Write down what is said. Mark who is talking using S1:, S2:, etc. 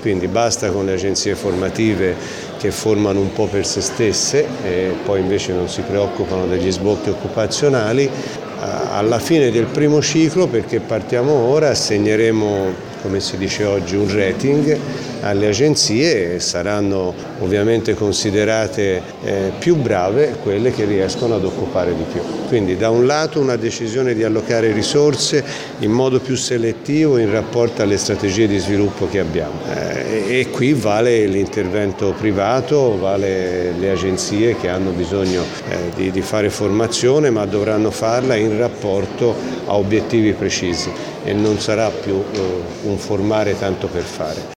S1: quindi basta con le agenzie formative che formano un po' per se stesse e poi invece non si preoccupano degli sbocchi occupazionali. Alla fine del primo ciclo, perché partiamo ora, assegneremo, come si dice oggi, un rating alle agenzie e saranno ovviamente considerate più brave quelle che riescono ad occupare di più. Quindi da un lato una decisione di allocare risorse in modo più selettivo in rapporto alle strategie di sviluppo che abbiamo e qui vale l'intervento privato, vale le agenzie che hanno bisogno di fare formazione, ma dovranno farla in rapporto a obiettivi precisi e non sarà più un formare tanto per fare.